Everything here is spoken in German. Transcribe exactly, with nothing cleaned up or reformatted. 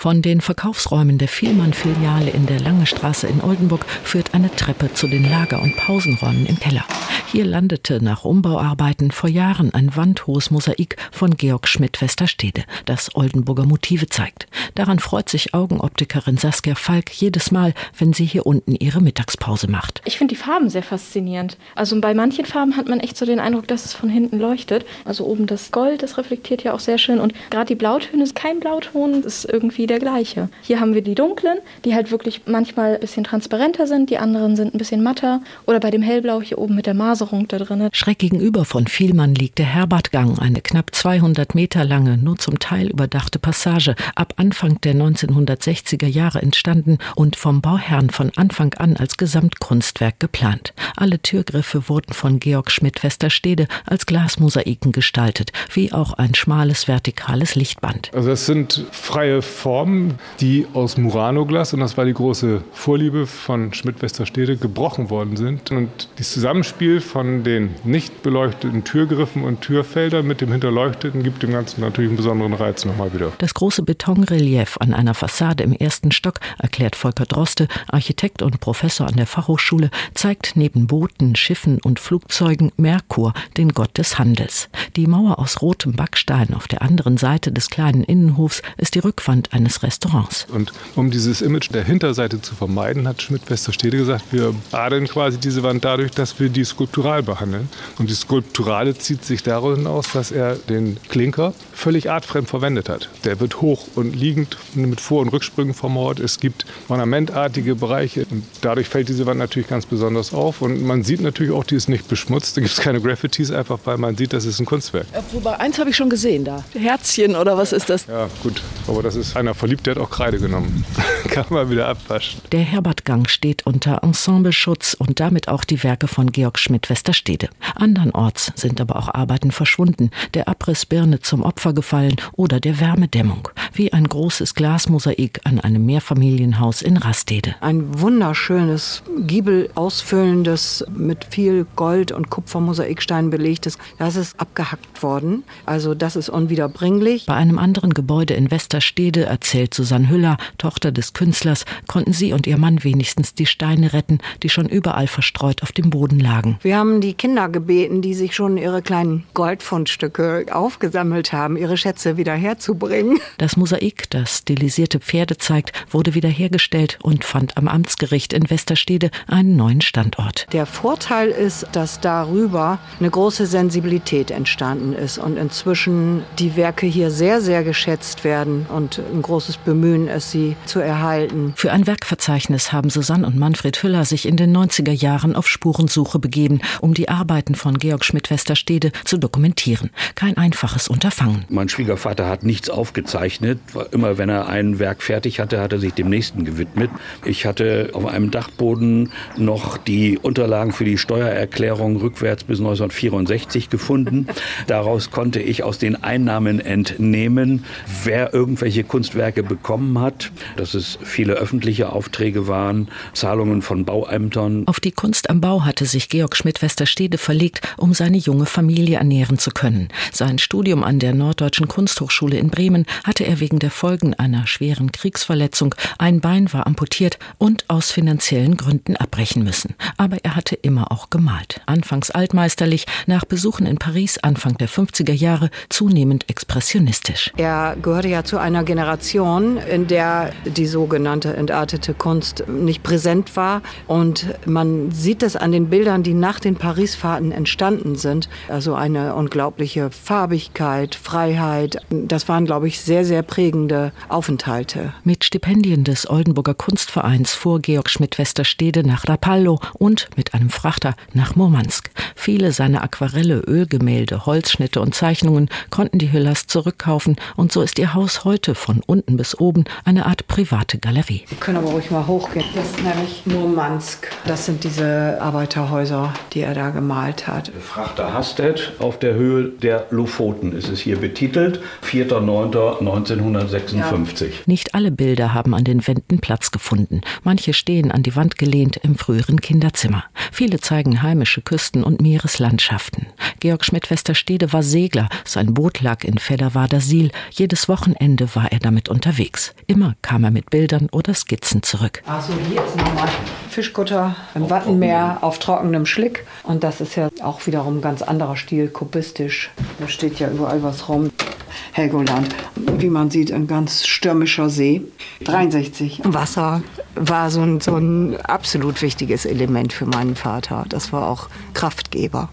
Von den Verkaufsräumen der Vielmann-Filiale in der Langestraße in Oldenburg führt eine Treppe zu den Lager- und Pausenräumen im Keller. Hier landete nach Umbauarbeiten vor Jahren ein wandhohes Mosaik von Georg Schmidt-Westerstede, das Oldenburger Motive zeigt. Daran freut sich Augenoptikerin Saskia Falk jedes Mal, wenn sie hier unten ihre Mittagspause macht. Ich finde die Farben sehr faszinierend. Also bei manchen Farben hat man echt so den Eindruck, dass es von hinten leuchtet. Also oben das Gold, das reflektiert ja auch sehr schön. Und gerade die Blautöne ist kein Blauton, ist irgendwie der gleiche. Hier haben wir die dunklen, die halt wirklich manchmal ein bisschen transparenter sind. Die anderen sind ein bisschen matter. Oder bei dem Hellblau hier oben mit der Maserung da drin. Schräg gegenüber von Vielmann liegt der Herbertgang, eine knapp zweihundert Meter lange, nur zum Teil überdachte Passage, ab Anfang der neunzehnhundertsechziger Jahre entstanden und vom Bauherrn von Anfang an als Gesamtkunstwerk geplant. Alle Türgriffe wurden von Georg Schmidt-Westerstede als Glasmosaiken gestaltet, wie auch ein schmales vertikales Lichtband. Also das sind freie Formen, die aus Murano-Glas, und das war die große Vorliebe von Schmidt-Westerstede, gebrochen worden sind. Und das Zusammenspiel von den nicht beleuchteten Türgriffen und Türfeldern mit dem hinterleuchteten gibt dem Ganzen natürlich einen besonderen Reiz nochmal wieder. Das große Betonrelief an einer Fassade im ersten Stock, erklärt Volker Droste, Architekt und Professor an der Fachhochschule, zeigt neben Booten, Schiffen und Flugzeugen Merkur, den Gott des Handels. Die Mauer aus rotem Backstein auf der anderen Seite des kleinen Innenhofs ist die Rückwand eines Restaurants. Und um dieses Image der Hinterseite zu vermeiden, hat Schmidt-Westerstede gesagt, wir adeln quasi diese Wand dadurch, dass wir die skulptural behandeln. Und die Skulpturale zieht sich darin aus, dass er den Klinker völlig artfremd verwendet hat. Der wird hoch und liegend mit Vor- und Rücksprüngen vermauert. Es gibt ornamentartige Bereiche und dadurch fällt diese Wand natürlich ganz besonders auf. Und man sieht natürlich auch, die ist nicht beschmutzt. Da gibt es keine Graffitis, einfach weil man sieht, das ist ein Kunstwerk. Wobei, eins habe ich schon gesehen da. Herzchen oder was ist das? Ja, gut. Aber das ist einer verliebt, der hat auch Kreide genommen. Kann man wieder abwaschen. Der Herbertgang steht unter Ensembleschutz und damit auch die Werke von Georg Schmidt-Westerstede. Andernorts sind aber auch Arbeiten verschwunden, der Abrissbirne zum Opfer gefallen oder der Wärmedämmung, wie ein großes Glasmosaik an einem Mehrfamilienhaus in Rastede. Ein wunderschönes, giebelausfüllendes, mit viel Gold- und Kupfermosaikstein belegtes, das ist abgehackt worden. Also das ist unwiederbringlich. Bei einem anderen Gebäude in Westerstede, erzählt Susanne Hüller, Tochter des Künstlers, konnten sie und ihr Mann wenigstens die Steine retten, die schon überall verstreut auf dem Boden lagen. Wir haben die Kinder gebeten, die sich schon ihre kleinen Goldfundstücke aufgesammelt haben, ihre Schätze wieder herzubringen. Das Mosaik, das stilisierte Pferde zeigt, wurde wiederhergestellt und fand am Amtsgericht in Westerstede einen neuen Standort. Der Vorteil ist, dass darüber eine große Sensibilität entstanden ist und inzwischen die Werke hier sehr, sehr geschätzt werden und ein großes Bemühen ist, sie zu erhalten. Für ein Werkverzeichnis haben Susanne und Manfred Hüller sich in den neunziger Jahren auf Spurensuche begeben, um die Arbeiten von Georg Schmidt-Westerstede zu dokumentieren. Kein einfaches Unterfangen. Mein Schwiegervater hat nichts aufgezeichnet. Immer wenn er ein Werk fertig hatte, hat er sich dem nächsten gewidmet. Ich hatte auf einem Dachboden noch die Unterlagen für die Steuererklärung rückwärts bis neunzehnhundertvierundsechzig gefunden. Daraus konnte ich aus den Einnahmen entnehmen, wer irgendwelche Kunstwerke bekommen hat, dass es viele öffentliche Aufträge waren, Zahlungen von Bauämtern. Auf die Kunst am Bau hatte sich Georg Schmidt-Westerstede verlegt, um seine junge Familie ernähren zu können. Sein Studium an der Norddeutschen Kunsthochschule in Bremen hatte er wegen der Folgen einer schweren Kriegsverletzung, ein Bein war amputiert und aus finanziellen Gründen abbrechen müssen. Aber er hatte immer auch gemalt. Anfangs altmeisterlich, nach Besuchen in Paris Anfang der fünfziger Jahre zunehmend expressionistisch. Er gehörte ja zu einer Generation, in der die sogenannte entartete Kunst nicht präsent war. Und man sieht es an den Bildern, die nach den Paris-Fahrten entstanden sind. Also eine unglaubliche Farbigkeit, Freiheit. Das waren, glaube ich, sehr, sehr prägende Aufenthalte. Mit Stipendien des Oldenburger Kunstvereins fuhr Georg Schmidt-Westerstede nach Rapallo und mit einem Frachter nach Murmansk. Viele seiner Aquarelle, Ölgemälde, Holzschnitte und Zeichnungen konnten die Hüllers zurückkaufen und so ist ihr Haus heute von unten bis oben eine Art private Galerie. Wir können aber ruhig mal hochgehen. Das ist nämlich Murmansk. Das sind diese Arbeiterhäuser, die er da gemalt hat. Frachter Hastedt auf der Höhe der Lofoten ist es hier betitelt, vierter neunter neunzehnhundertsechsundfünfzig. Ja. Nicht alle Bilder haben an den Wänden Platz gefunden. Manche stehen an die Wand gelehnt im früheren Kinderzimmer. Viele zeigen heimische Küsten und Meereslandschaften. Georg Schmidt-Westerstede war Segler. Sein Boot lag in Fedderwader Siel. Jedes Wochenende Jahrzehnte war er damit unterwegs. Immer kam er mit Bildern oder Skizzen zurück. Also hier ist nochmal Fischkutter im Wattenmeer auf trockenem Schlick. Und das ist ja auch wiederum ein ganz anderer Stil, kubistisch. Da steht ja überall was rum. Helgoland, wie man sieht, ein ganz stürmischer See. dreiundsechzig. Wasser war so ein, so ein absolut wichtiges Element für meinen Vater. Das war auch Kraftgeber.